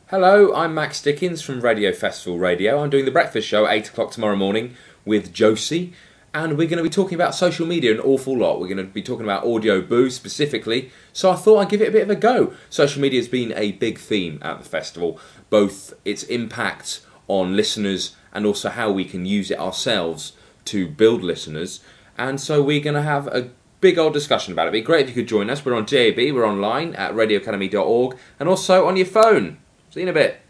Hello, I'm Max Dickens from Radio Festival Radio. I'm doing the breakfast show at 8 o'clock tomorrow morning with Josie, and we're going to be talking about social media an awful lot. We're going to be talking about Audio Boo specifically, so I thought I'd give it a bit of a go. Social media has been a big theme at the festival, both its impact on listeners and also how we can use it ourselves to build listeners, and so we're going to have a big old discussion about it. It'd be great if you could join us. We're on JAB, we're online at radioacademy.org, and also on your phone. See you in a bit.